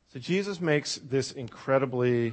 So Jesus makes this incredibly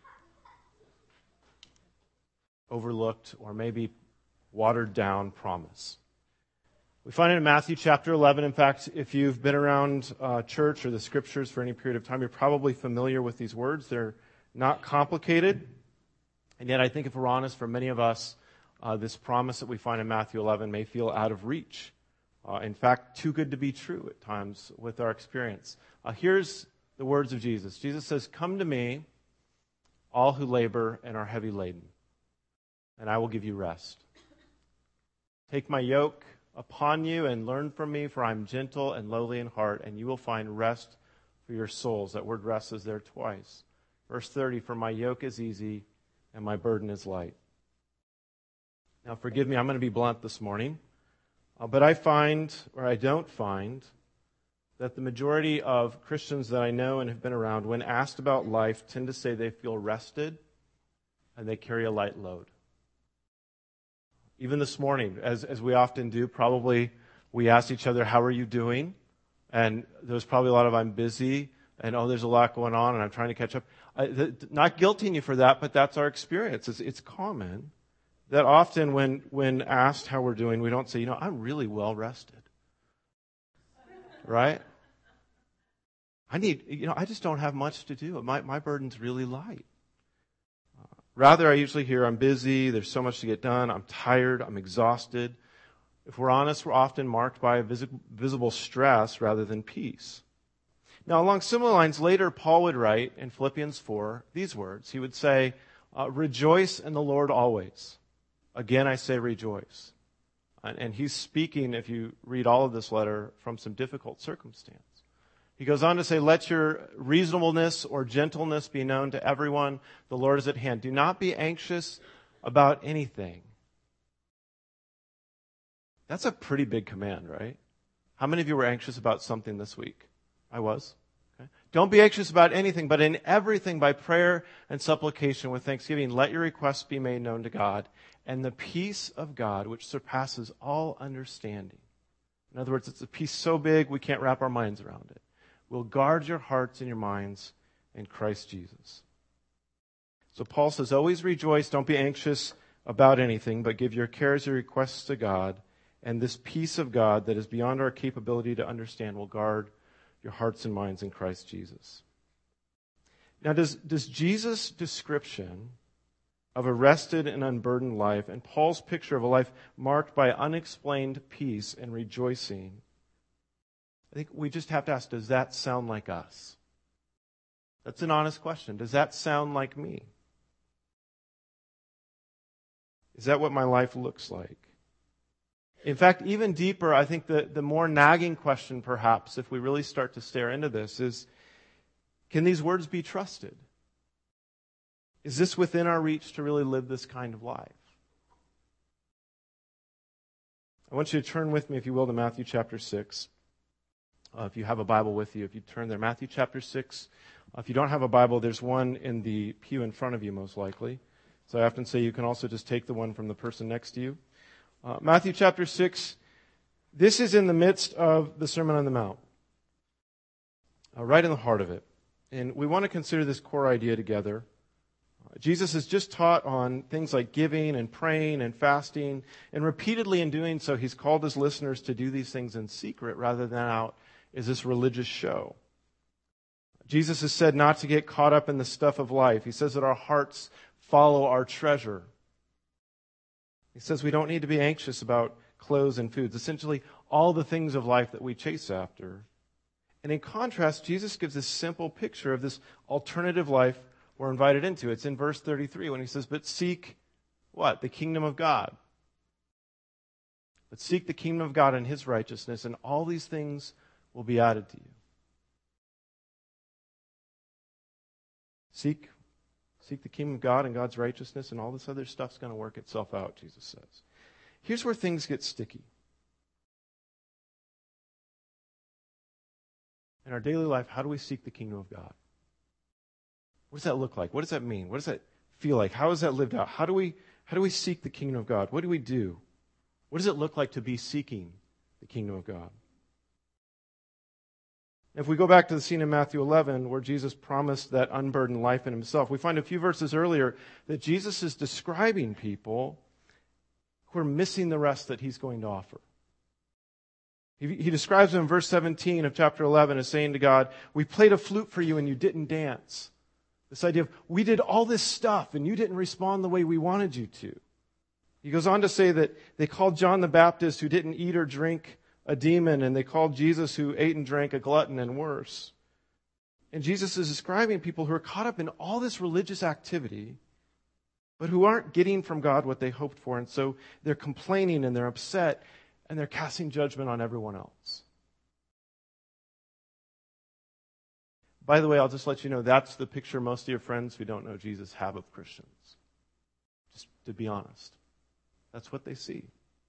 overlooked or maybe watered down promise. We find it in Matthew chapter 11. In fact, if you've been around church or the scriptures for any period of time, you're probably familiar with these words. They're not complicated. And yet I think if we're honest, for many of us, this promise that we find in Matthew 11 may feel out of reach. In fact, too good to be true at times with our experience. Here's the words of Jesus. Jesus says, "Come to me, all who labor and are heavy laden, and I will give you rest. Take my yoke upon you and learn from me, for I am gentle and lowly in heart, and you will find rest for your souls." That word rest is there twice. Verse 30, "For my yoke is easy and my burden is light." Now forgive me, I'm going to be blunt this morning, but I find, or I don't find, that the majority of Christians that I know and have been around, when asked about life, tend to say they feel rested and they carry a light load. Even this morning, as we often do, probably we asked each other, "How are you doing?" And there's probably a lot of "I'm busy," and "Oh, there's a lot going on, and I'm trying to catch up." Not guilting you for that, but that's our experience. It's common that often when asked how we're doing, we don't say, "I'm really well rested." Right? I just don't have much to do. My burden's really light. Rather, I usually hear, "I'm busy, there's so much to get done, I'm tired, I'm exhausted." If we're honest, we're often marked by a visible stress rather than peace. Now, along similar lines, later Paul would write in Philippians 4 these words. He would say, "Rejoice in the Lord always. Again, I say rejoice." And he's speaking, if you read all of this letter, from some difficult circumstance. He goes on to say, "Let your reasonableness or gentleness be known to everyone. The Lord is at hand. Do not be anxious about anything." That's a pretty big command, right? How many of you were anxious about something this week? I was. Okay. "Don't be anxious about anything, but in everything by prayer and supplication with thanksgiving, let your requests be made known to God. And the peace of God, which surpasses all understanding." In other words, it's a peace so big we can't wrap our minds around it. "Will guard your hearts and your minds in Christ Jesus." So Paul says, always rejoice, don't be anxious about anything, but give your cares, your requests to God, and this peace of God that is beyond our capability to understand will guard your hearts and minds in Christ Jesus. Now, does Jesus' description of a rested and unburdened life and Paul's picture of a life marked by unexplained peace and rejoicing, I think we just have to ask, does that sound like us? That's an honest question. Does that sound like me? Is that what my life looks like? In fact, even deeper, I think the more nagging question, perhaps, if we really start to stare into this, is, can these words be trusted? Is this within our reach to really live this kind of life? I want you to turn with me, if you will, to Matthew chapter 6. If you have a Bible with you, if you turn there, Matthew chapter 6. If you don't have a Bible, there's one in the pew in front of you, most likely. So I often say you can also just take the one from the person next to you. Matthew chapter 6, this is in the midst of the Sermon on the Mount, right in the heart of it. And we want to consider this core idea together. Jesus has just taught on things like giving and praying and fasting, and repeatedly in doing so, he's called his listeners to do these things in secret rather than out as this religious show. Jesus has said not to get caught up in the stuff of life. He says that our hearts follow our treasure. He says we don't need to be anxious about clothes and foods, essentially all the things of life that we chase after. And in contrast, Jesus gives this simple picture of this alternative life we're invited into. It's in verse 33 when he says, "But seek," what? "The kingdom of God. But seek the kingdom of God and his righteousness, and all these things will be added to you." Seek the kingdom of God and God's righteousness, and all this other stuff's going to work itself out, Jesus says. Here's where things get sticky. In our daily life, how do we seek the kingdom of God? What does that look like? What does that mean? What does that feel like? How is that lived out? How do we seek the kingdom of God? What do we do? What does it look like to be seeking the kingdom of God? If we go back to the scene in Matthew 11 where Jesus promised that unburdened life in himself, we find a few verses earlier that Jesus is describing people who are missing the rest that he's going to offer. He describes them in verse 17 of chapter 11 as saying to God, we played a flute for you and you didn't dance. This idea of, we did all this stuff and you didn't respond the way we wanted you to. He goes on to say that they called John the Baptist, who didn't eat or drink, a demon, and they called Jesus, who ate and drank, a glutton and worse. And Jesus is describing people who are caught up in all this religious activity, but who aren't getting from God what they hoped for. And so they're complaining and they're upset and they're casting judgment on everyone else. By the way, I'll just let you know, that's the picture most of your friends who don't know Jesus have of Christians. Just to be honest. That's what they see.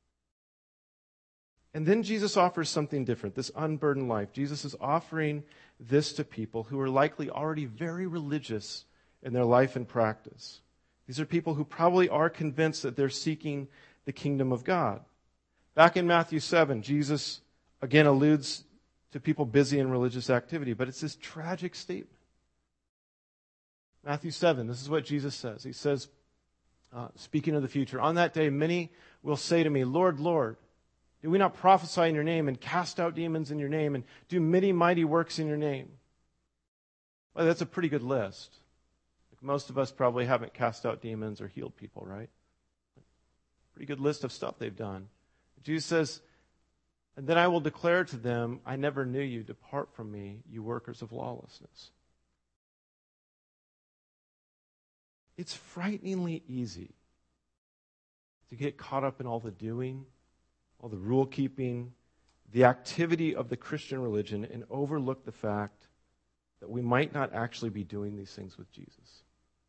And then Jesus offers something different, this unburdened life. Jesus is offering this to people who are likely already very religious in their life and practice. These are people who probably are convinced that they're seeking the kingdom of God. Back in Matthew 7, Jesus again alludes to people busy in religious activity, but it's this tragic statement. Matthew 7, this is what Jesus says. He says, speaking of the future, on that day many will say to me, Lord, Lord, did we not prophesy in your name and cast out demons in your name and do many mighty works in your name? Well, that's a pretty good list. Most of us probably haven't cast out demons or healed people, right? Pretty good list of stuff they've done. Jesus says, and then I will declare to them, I never knew you. Depart from me, you workers of lawlessness. It's frighteningly easy to get caught up in all the doing, all the rule keeping, the activity of the Christian religion, and overlook the fact that we might not actually be doing these things with Jesus.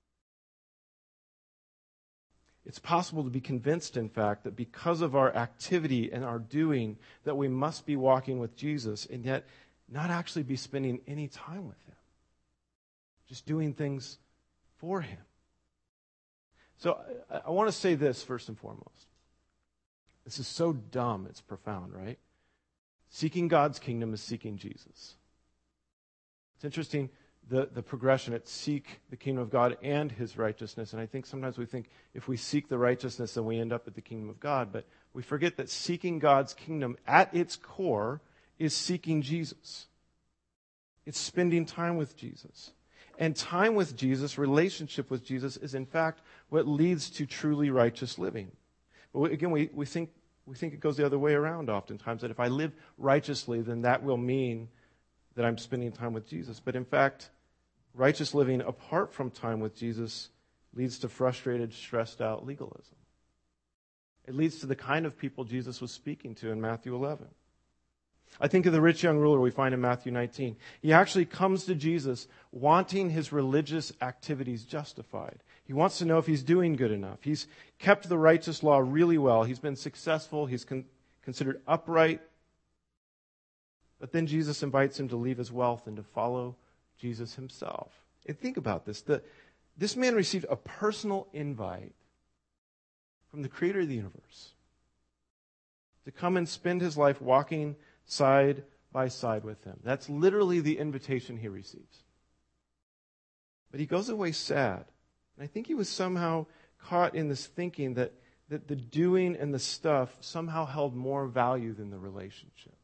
It's possible to be convinced, in fact, that because of our activity and our doing, that we must be walking with Jesus, and yet not actually be spending any time with him. Just doing things for him. So I want to say this first and foremost. This is so dumb, it's profound, right? Seeking God's kingdom is seeking Jesus. It's interesting, the progression. It's seek the kingdom of God and his righteousness. And I think sometimes we think if we seek the righteousness, then we end up at the kingdom of God. But we forget that seeking God's kingdom at its core is seeking Jesus. It's spending time with Jesus. And time with Jesus, relationship with Jesus, is in fact what leads to truly righteous living. But again, we think it goes the other way around oftentimes, that if I live righteously, then that will mean that I'm spending time with Jesus. But in fact, righteous living apart from time with Jesus leads to frustrated, stressed out legalism. It leads to the kind of people Jesus was speaking to in Matthew 11. I think of the rich young ruler we find in Matthew 19. He actually comes to Jesus wanting his religious activities justified. He wants to know if he's doing good enough. He's kept the righteous law really well. He's been successful. He's considered upright. But then Jesus invites him to leave his wealth and to follow Jesus himself. And think about this. This man received a personal invite from the creator of the universe to come and spend his life walking side by side with him. That's literally the invitation he receives. But he goes away sad. And I think he was somehow caught in this thinking that the doing and the stuff somehow held more value than the relationship.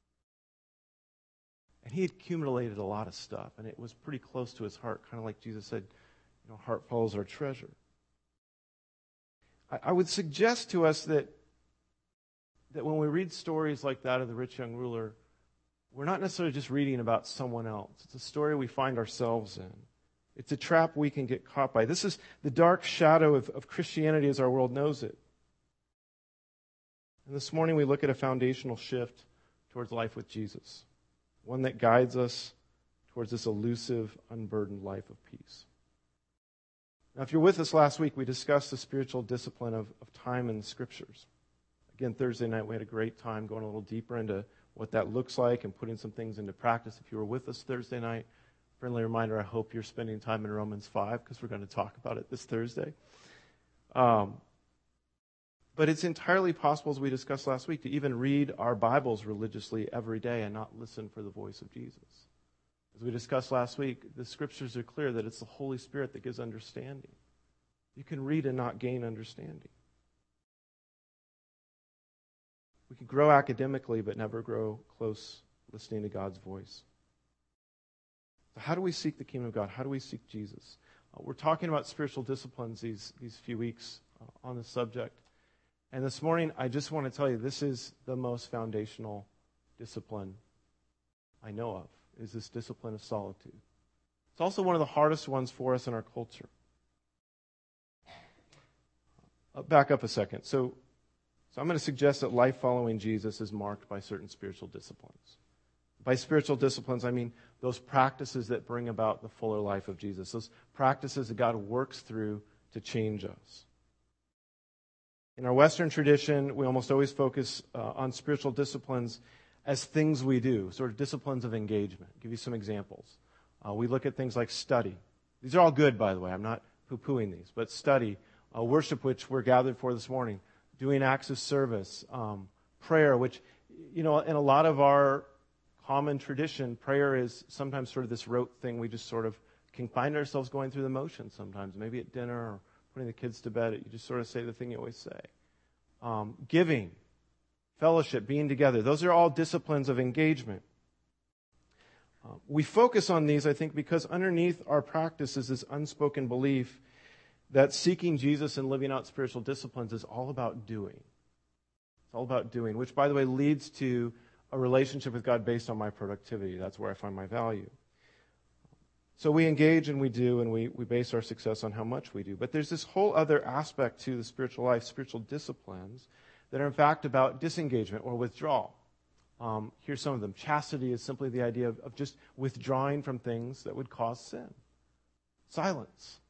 And he had accumulated a lot of stuff, and it was pretty close to his heart, kind of like Jesus said, heart follows our treasure. I would suggest to us that when we read stories like that of the rich young ruler, we're not necessarily just reading about someone else. It's a story we find ourselves in. It's a trap we can get caught by. This is the dark shadow of Christianity as our world knows it. And this morning we look at a foundational shift towards life with Jesus, one that guides us towards this elusive, unburdened life of peace. Now, if you're with us last week, we discussed the spiritual discipline of time in the Scriptures. Again, Thursday night, we had a great time going a little deeper into what that looks like and putting some things into practice. If you were with us Thursday night, friendly reminder, I hope you're spending time in Romans 5 because we're going to talk about it this Thursday. But it's entirely possible, as we discussed last week, to even read our Bibles religiously every day and not listen for the voice of Jesus. As we discussed last week, the scriptures are clear that it's the Holy Spirit that gives understanding. You can read and not gain understanding. We can grow academically but never grow close listening to God's voice. So how do we seek the kingdom of God? How do we seek Jesus? We're talking about spiritual disciplines these few weeks on the subject. And this morning, I just want to tell you, this is the most foundational discipline I know of, is this discipline of solitude. It's also one of the hardest ones for us in our culture. I'll back up a second. So I'm going to suggest that life following Jesus is marked by certain spiritual disciplines. By spiritual disciplines, I mean those practices that bring about the fuller life of Jesus, those practices that God works through to change us. In our Western tradition, we almost always focus on spiritual disciplines as things we do, sort of disciplines of engagement. I'll give you some examples. We look at things like study. These are all good, by the way. I'm not poo-pooing these. But study, worship, which we're gathered for this morning, doing acts of service, prayer, which, in a lot of our common tradition, prayer is sometimes sort of this rote thing. We just sort of can find ourselves going through the motions sometimes, maybe at dinner or putting the kids to bed. You just sort of say the thing you always say. Giving, fellowship, being together. Those are all disciplines of engagement. We focus on these, I think, because underneath our practice is this unspoken belief that seeking Jesus and living out spiritual disciplines is all about doing. It's all about doing, which, by the way, leads to a relationship with God based on my productivity. That's where I find my value. So we engage and we do, and we base our success on how much we do. But there's this whole other aspect to the spiritual life, spiritual disciplines, that are in fact about disengagement or withdrawal. Here's some of them. Chastity is simply the idea of just withdrawing from things that would cause sin. Silence.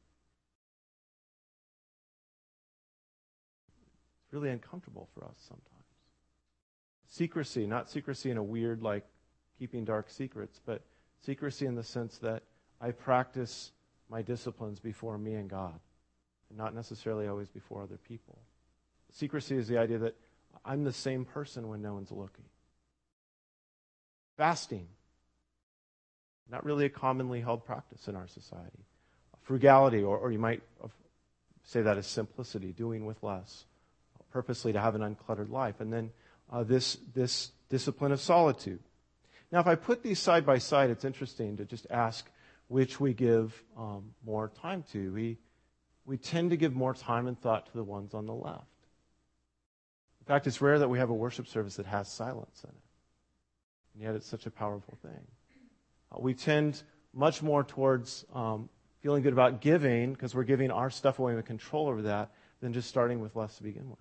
It's really uncomfortable for us sometimes. Secrecy, not secrecy in a weird, like keeping dark secrets, but secrecy in the sense that I practice my disciplines before me and God, and not necessarily always before other people. Secrecy is the idea that I'm the same person when no one's looking. Fasting, not really a commonly held practice in our society. Frugality, or you might say that as simplicity, doing with less, purposely to have an uncluttered life. And then this discipline of solitude. Now, if I put these side by side, it's interesting to just ask which we give more time to. We tend to give more time and thought to the ones on the left. In fact, it's rare that we have a worship service that has silence in it. And yet it's such a powerful thing. We tend much more towards feeling good about giving because we're giving our stuff away and control over that than just starting with less to begin with.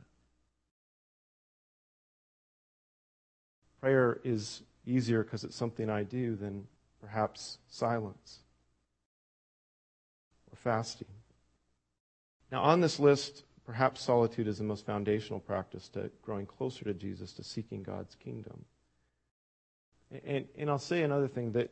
Prayer is easier because it's something I do than perhaps silence or fasting. Now, on this list, perhaps solitude is the most foundational practice to growing closer to Jesus, to seeking God's kingdom. And I'll say another thing, that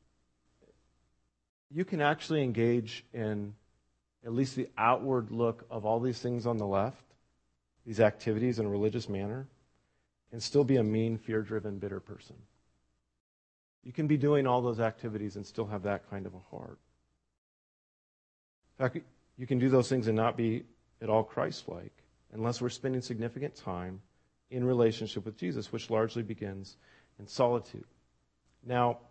you can actually engage in at least the outward look of all these things on the left, these activities in a religious manner, and still be a mean, fear-driven, bitter person. You can be doing all those activities and still have that kind of a heart. In fact, you can do those things and not be at all Christ-like unless we're spending significant time in relationship with Jesus, which largely begins in solitude. Now,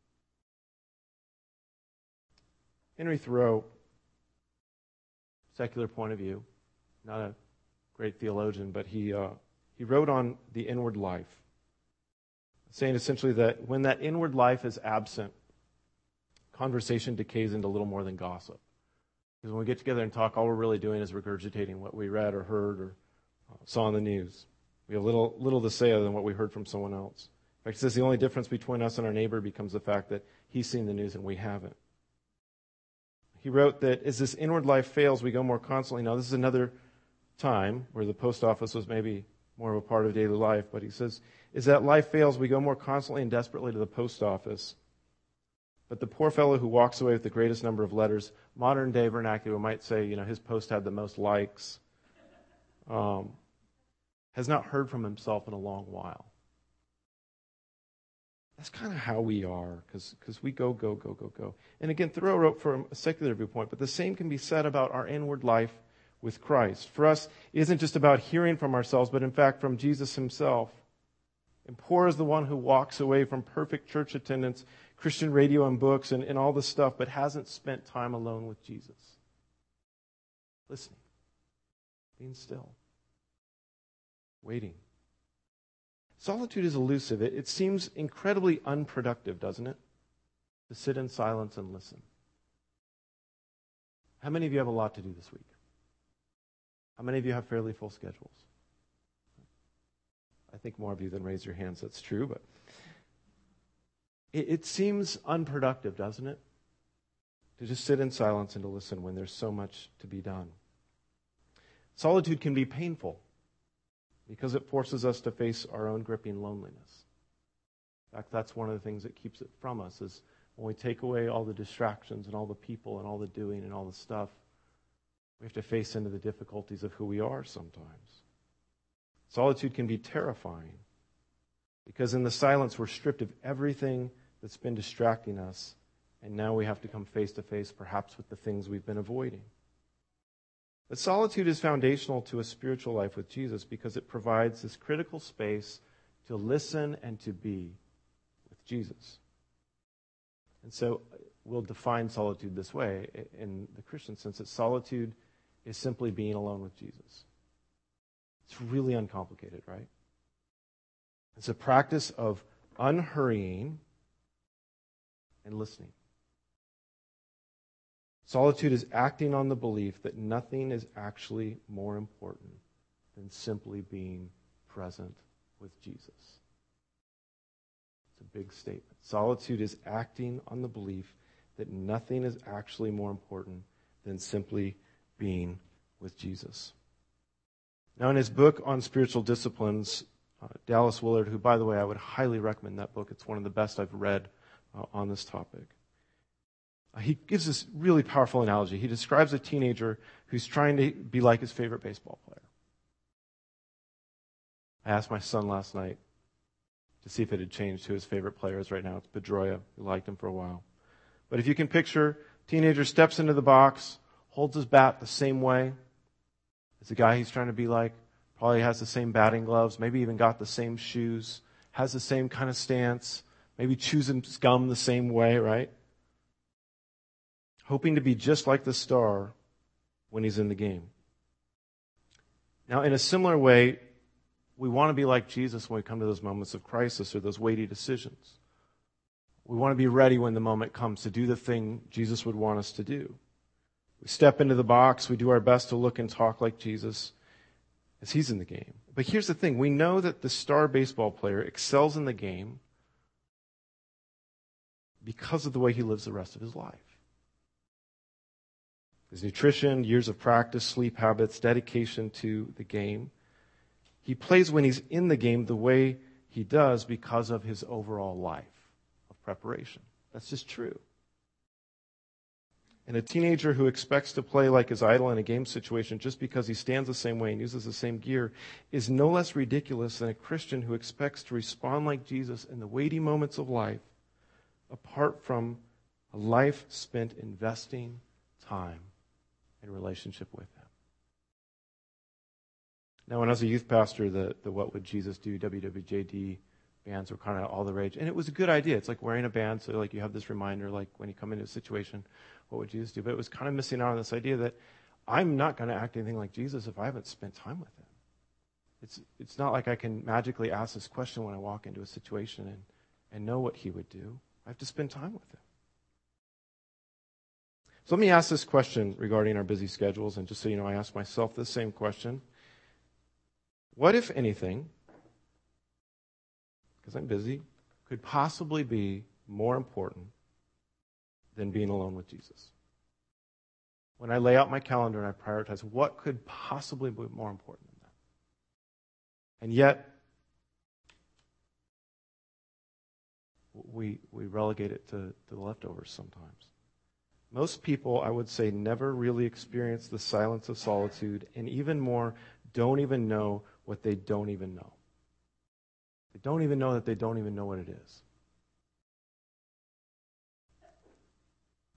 Henry Thoreau, secular point of view, not a great theologian, but he wrote on the inward life, saying essentially that when that inward life is absent, conversation decays into little more than gossip. Because when we get together and talk, all we're really doing is regurgitating what we read or heard or saw on the news. We have little to say other than what we heard from someone else. In fact, it says the only difference between us and our neighbor becomes the fact that he's seen the news and we haven't. He wrote that as this inward life fails, we go more constantly. Now, this is another time where the post office was maybe more of a part of daily life, but he says, as that life fails, we go more constantly and desperately to the post office. But the poor fellow who walks away with the greatest number of letters, modern day vernacular might say, his post had the most likes, has not heard from himself in a long while. That's kind of how we are, because we go. And again, Thoreau wrote from a secular viewpoint, but the same can be said about our inward life with Christ. For us, it isn't just about hearing from ourselves, but in fact from Jesus himself. And poor is the one who walks away from perfect church attendance, Christian radio and books, and all this stuff, but hasn't spent time alone with Jesus. Listening. Being still. Waiting. Solitude is elusive. It seems incredibly unproductive, doesn't it? To sit in silence and listen. How many of you have a lot to do this week? How many of you have fairly full schedules? I think more of you than raise your hands, that's true, but it seems unproductive, doesn't it? To just sit in silence and to listen when there's so much to be done. Solitude can be painful because it forces us to face our own gripping loneliness. In fact, that's one of the things that keeps it from us, is when we take away all the distractions and all the people and all the doing and all the stuff, we have to face into the difficulties of who we are sometimes. Solitude can be terrifying because in the silence we're stripped of everything that's been distracting us, and now we have to come face to face perhaps with the things we've been avoiding. But solitude is foundational to a spiritual life with Jesus because it provides this critical space to listen and to be with Jesus. And so we'll define solitude this way in the Christian sense, that solitude is simply being alone with Jesus. It's really uncomplicated, right? It's a practice of unhurrying and listening. Solitude is acting on the belief that nothing is actually more important than simply being present with Jesus. It's a big statement. Solitude is acting on the belief that nothing is actually more important than simply being with Jesus. Now, in his book on spiritual disciplines, Dallas Willard, who, by the way, I would highly recommend that book. It's one of the best I've read on this topic. He gives this really powerful analogy. He describes a teenager who's trying to be like his favorite baseball player. I asked my son last night to see if it had changed who his favorite player is right now. It's Pedroia. We liked him for a while. But if you can picture, teenager steps into the box, holds his bat the same way as the guy he's trying to be like, probably has the same batting gloves, maybe even got the same shoes, has the same kind of stance, maybe chews his gum the same way, right? Hoping to be just like the star when he's in the game. Now, in a similar way, we want to be like Jesus when we come to those moments of crisis or those weighty decisions. We want to be ready when the moment comes to do the thing Jesus would want us to do. We step into the box, we do our best to look and talk like Jesus as he's in the game. But here's the thing, we know that the star baseball player excels in the game because of the way he lives the rest of his life. His nutrition, years of practice, sleep habits, dedication to the game. He plays when he's in the game the way he does because of his overall life of preparation. That's just true. And a teenager who expects to play like his idol in a game situation just because he stands the same way and uses the same gear is no less ridiculous than a Christian who expects to respond like Jesus in the weighty moments of life apart from a life spent investing time in relationship with him. Now, when I was a youth pastor, the What Would Jesus Do, WWJD bands were kind of all the rage. And it was a good idea. It's like wearing a band, so like you have this reminder, like when you come into a situation, what would Jesus do? But it was kind of missing out on this idea that I'm not going to act anything like Jesus if I haven't spent time with him. It's not like I can magically ask this question when I walk into a situation and know what he would do. I have to spend time with him. So let me ask this question regarding our busy schedules, and just so you know, I ask myself the same question. What, if anything, because I'm busy, could possibly be more important than being alone with Jesus? When I lay out my calendar and I prioritize, what could possibly be more important than that? And yet, we relegate it to the leftovers sometimes. Most people, I would say, never really experience the silence of solitude, and even more, don't even know what they don't even know. They don't even know that they don't even know what it is.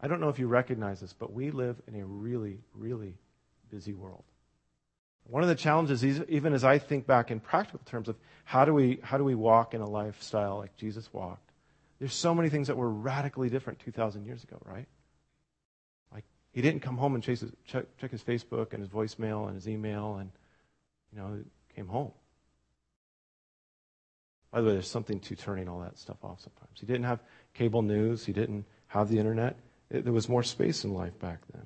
I don't know if you recognize this, but we live in a really, really busy world. One of the challenges, even as I think back in practical terms of how do we walk in a lifestyle like Jesus walked, there's so many things that were radically different 2,000 years ago, right? Like, he didn't come home and check his Facebook and his voicemail and his email and, came home. By the way, there's something to turning all that stuff off sometimes. He didn't have cable news. He didn't have the internet. There was more space in life back then.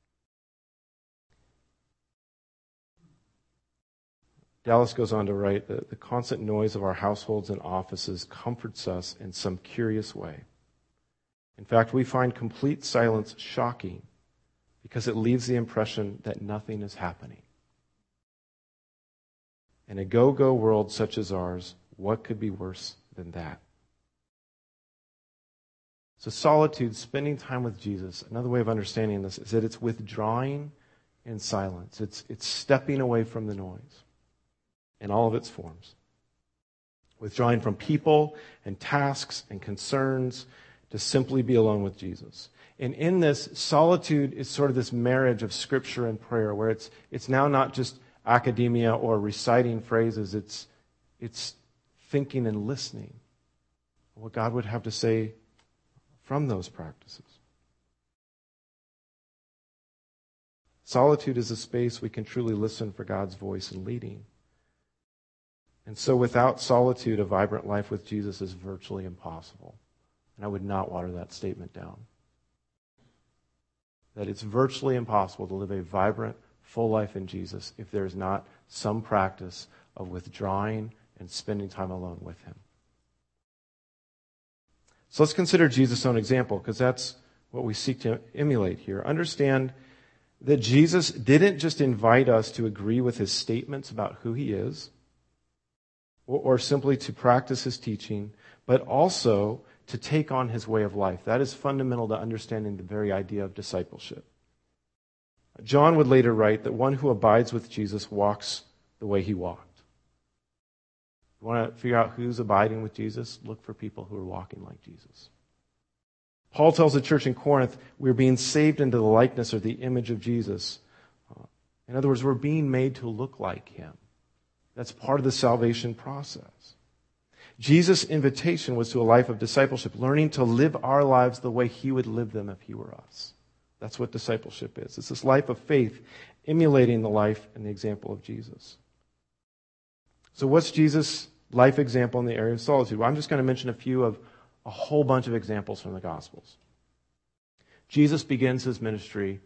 Dallas goes on to write that the constant noise of our households and offices comforts us in some curious way. In fact, we find complete silence shocking because it leaves the impression that nothing is happening. In a go-go world such as ours, what could be worse than that? So solitude, spending time with Jesus, another way of understanding this is that it's withdrawing in silence. It's stepping away from the noise in all of its forms. Withdrawing from people and tasks and concerns to simply be alone with Jesus. And in this, solitude is sort of this marriage of Scripture and prayer, where it's now not just academia or reciting phrases, it's thinking and listening. What God would have to say from those practices. Solitude is a space we can truly listen for God's voice and leading. And so without solitude, a vibrant life with Jesus is virtually impossible. And I would not water that statement down. That it's virtually impossible to live a vibrant, full life in Jesus if there is not some practice of withdrawing and spending time alone with Him. So let's consider Jesus' own example, because that's what we seek to emulate here. Understand that Jesus didn't just invite us to agree with His statements about who He is, or simply to practice His teaching, but also to take on His way of life. That is fundamental to understanding the very idea of discipleship. John would later write that one who abides with Jesus walks the way He walked. You want to figure out who's abiding with Jesus? Look for people who are walking like Jesus. Paul tells the church in Corinth, we're being saved into the likeness or the image of Jesus. In other words, we're being made to look like Him. That's part of the salvation process. Jesus' invitation was to a life of discipleship, learning to live our lives the way He would live them if He were us. That's what discipleship is. It's this life of faith, emulating the life and the example of Jesus. So what's Jesus' life example in the area of solitude? Well, I'm just going to mention a few of a whole bunch of examples from the Gospels. Jesus begins His ministry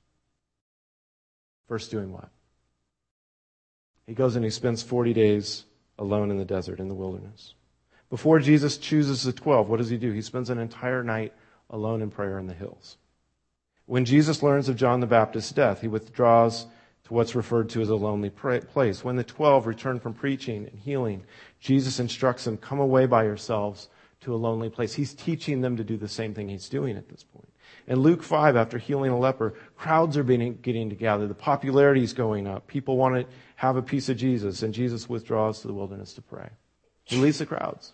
first doing what? He goes and He spends 40 days alone in the desert, in the wilderness. Before Jesus chooses the 12, what does He do? He spends an entire night alone in prayer in the hills. When Jesus learns of John the Baptist's death, He withdraws to what's referred to as a lonely place. When the 12 return from preaching and healing, Jesus instructs them, come away by yourselves to a lonely place. He's teaching them to do the same thing He's doing at this point. In Luke 5, after healing a leper, crowds are getting together. The popularity is going up. People want to have a piece of Jesus, and Jesus withdraws to the wilderness to pray. He leaves the crowds.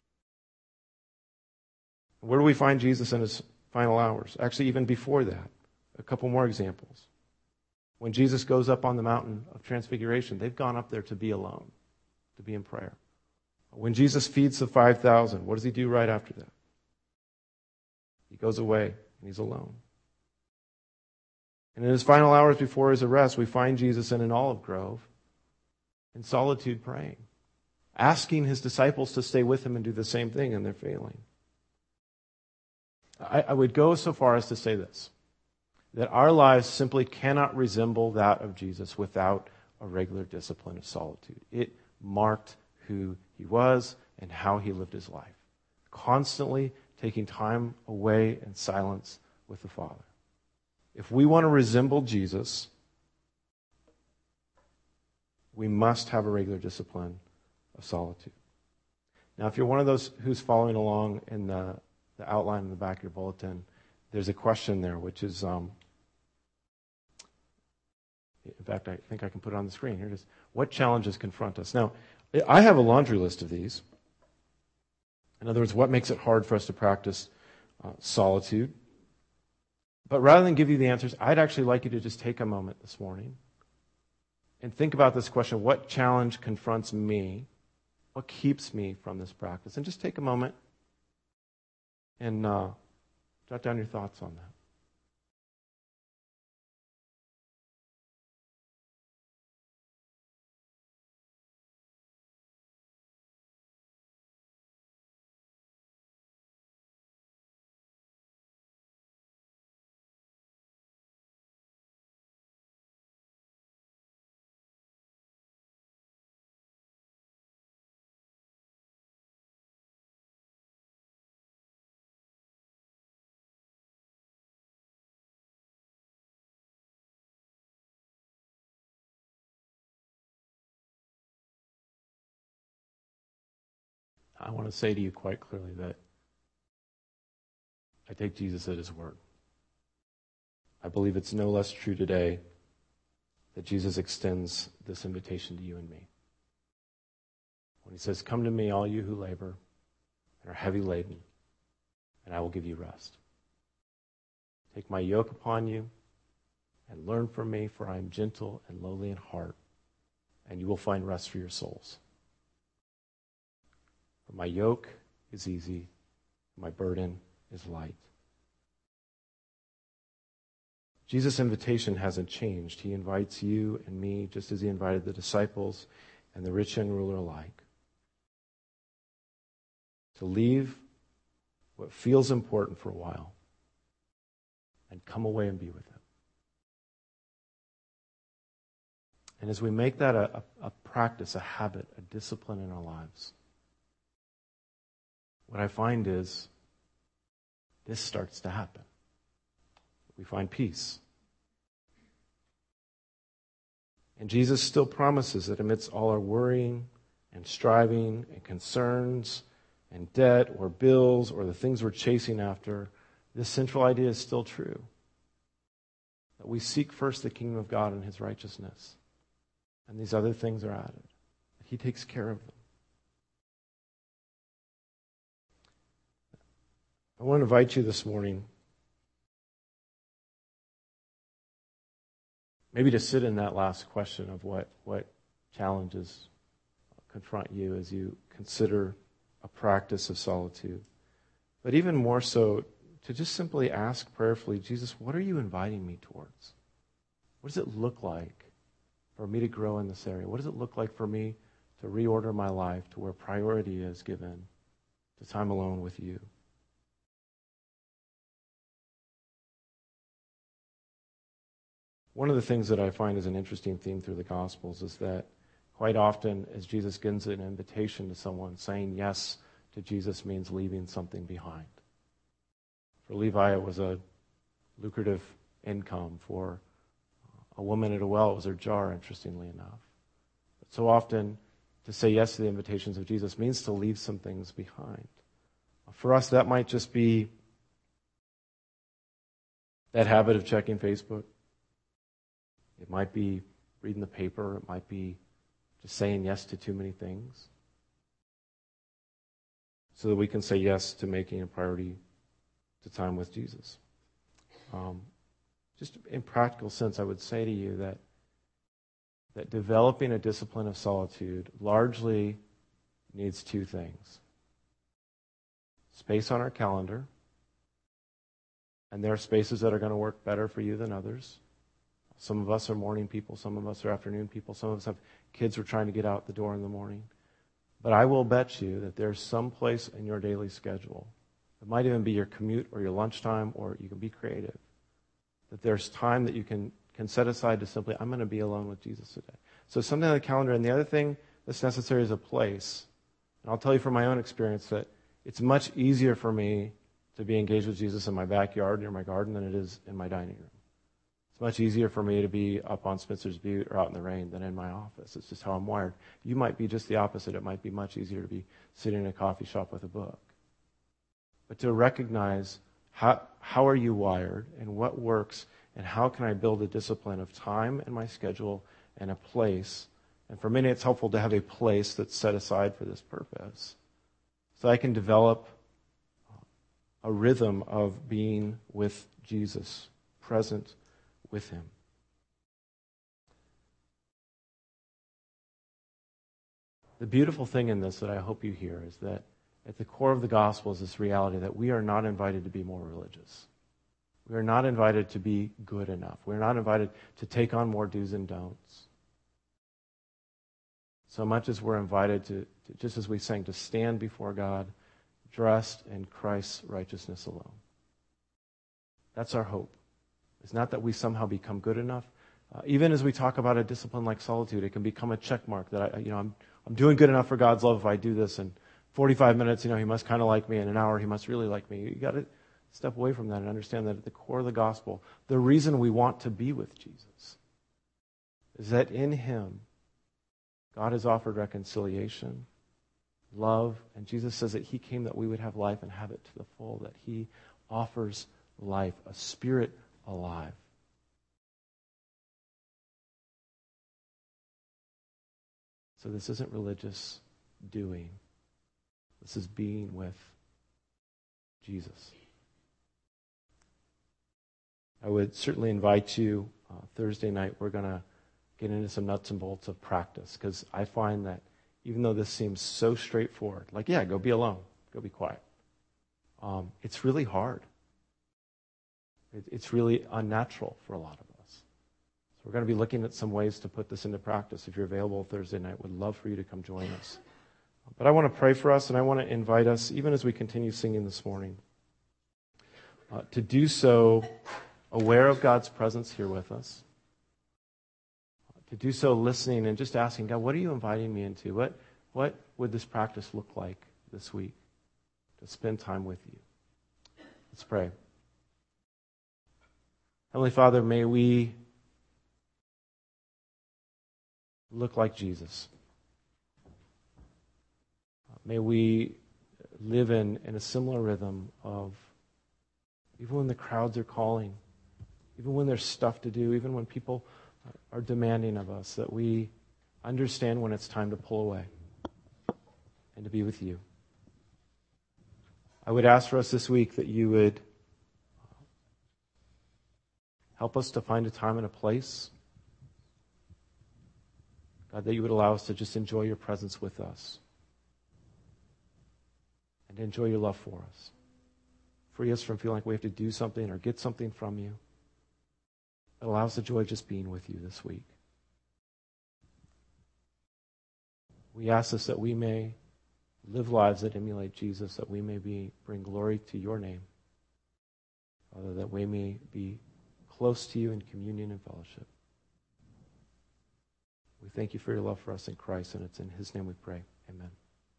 Where do we find Jesus in His final hours? Actually, even before that, a couple more examples. When Jesus goes up on the mountain of transfiguration, they've gone up there to be alone, to be in prayer. When Jesus feeds the 5,000, what does He do right after that? He goes away and He's alone. And in His final hours before His arrest, we find Jesus in an olive grove in solitude praying, asking His disciples to stay with Him and do the same thing, and they're failing. I would go so far as to say this, that our lives simply cannot resemble that of Jesus without a regular discipline of solitude. It marked who He was and how He lived His life, constantly taking time away in silence with the Father. If we want to resemble Jesus, we must have a regular discipline of solitude. Now, if you're one of those who's following along in the outline in the back of your bulletin, there's a question there, which is, in fact, I think I can put it on the screen. Here it is. What challenges confront us? Now, I have a laundry list of these. In other words, what makes it hard for us to practice solitude? But rather than give you the answers, I'd actually like you to just take a moment this morning and think about this question: what challenge confronts me? What keeps me from this practice? And just take a moment and jot down your thoughts on that. I want to say to you quite clearly that I take Jesus at his word. I believe it's no less true today that Jesus extends this invitation to you and me. When he says, "Come to me, all you who labor and are heavy laden, and I will give you rest. Take my yoke upon you and learn from me, for I am gentle and lowly in heart, and you will find rest for your souls. For my yoke is easy, my burden is light." Jesus' invitation hasn't changed. He invites you and me just as he invited the disciples and the rich young ruler alike to leave what feels important for a while and come away and be with him. And as we make that a practice, a habit, a discipline in our lives, what I find is this starts to happen. We find peace. And Jesus still promises that amidst all our worrying and striving and concerns and debt or bills or the things we're chasing after, this central idea is still true. That we seek first the kingdom of God and his righteousness. And these other things are added. He takes care of them. I want to invite you this morning maybe to sit in that last question of what challenges confront you as you consider a practice of solitude. But even more so, to just simply ask prayerfully, Jesus, what are you inviting me towards? What does it look like for me to grow in this area? What does it look like for me to reorder my life to where priority is given to time alone with you? One of the things that I find is an interesting theme through the Gospels is that quite often as Jesus gives an invitation to someone, saying yes to Jesus means leaving something behind. For Levi, it was a lucrative income. For a woman at a well, it was her jar, interestingly enough. But so often, to say yes to the invitations of Jesus means to leave some things behind. For us, that might just be that habit of checking Facebook. It might be reading the paper. It might be just saying yes to too many things, so that we can say yes to making a priority to time with Jesus. Just in practical sense, I would say to you that developing a discipline of solitude largely needs two things: space on our calendar, and there are spaces that are going to work better for you than others. Some of us are morning people, some of us are afternoon people, some of us have kids who are trying to get out the door in the morning. But I will bet you that there's some place in your daily schedule, it might even be your commute or your lunchtime, or you can be creative, that there's time that you can set aside to simply, I'm going to be alone with Jesus today. So something on the calendar. And the other thing that's necessary is a place. And I'll tell you from my own experience that it's much easier for me to be engaged with Jesus in my backyard near my garden than it is in my dining room. It's much easier for me to be up on Spencer's Butte or out in the rain than in my office. It's just how I'm wired. You might be just the opposite. It might be much easier to be sitting in a coffee shop with a book. But to recognize how are you wired and what works, and how can I build a discipline of time in my schedule and a place. And for many, it's helpful to have a place that's set aside for this purpose, so I can develop a rhythm of being with Jesus present with him. The beautiful thing in this that I hope you hear is that at the core of the gospel is this reality that we are not invited to be more religious. We are not invited to be good enough. We're not invited to take on more do's and don'ts. So much as we're invited to, just as we sang, to stand before God dressed in Christ's righteousness alone. That's our hope. It's not that we somehow become good enough. Even as we talk about a discipline like solitude, it can become a check mark that I'm doing good enough for God's love if I do this. In 45 minutes, he must kind of like me. In an hour, he must really like me. You got to step away from that and understand that at the core of the gospel, the reason we want to be with Jesus is that in him, God has offered reconciliation, love, and Jesus says that he came that we would have life and have it to the full, that he offers life, a spirit alive. So this isn't religious doing. This is being with Jesus. I would certainly invite you, Thursday night, we're going to get into some nuts and bolts of practice, because I find that even though this seems so straightforward, like, yeah, go be alone, go be quiet, it's really hard. It's really unnatural for a lot of us. So we're going to be looking at some ways to put this into practice. If you're available Thursday night, would love for you to come join us. But I want to pray for us, and I want to invite us, even as we continue singing this morning, to do so aware of God's presence here with us, to do so listening and just asking, God, what are you inviting me into? What would this practice look like this week to spend time with you? Let's pray. Heavenly Father, may we look like Jesus. May we live in a similar rhythm of, even when the crowds are calling, even when there's stuff to do, even when people are demanding of us, that we understand when it's time to pull away and to be with you. I would ask for us this week that you would help us to find a time and a place. God, that you would allow us to just enjoy your presence with us and enjoy your love for us. Free us from feeling like we have to do something or get something from you. But allow us the joy of just being with you this week. We ask this that we may live lives that emulate Jesus, that we may bring glory to your name. Father, that we may be close to you in communion and fellowship. We thank you for your love for us in Christ, and it's in his name we pray. Amen.